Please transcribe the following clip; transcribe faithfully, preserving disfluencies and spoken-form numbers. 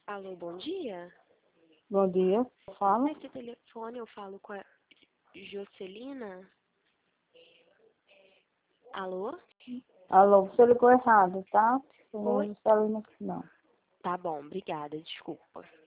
Alô, bom dia. Bom dia, fala. Nesse telefone eu falo com a Jocelina. Alô? Alô, você ligou errado, tá? Oi? Não Celina aqui não. Tá bom, obrigada, desculpa.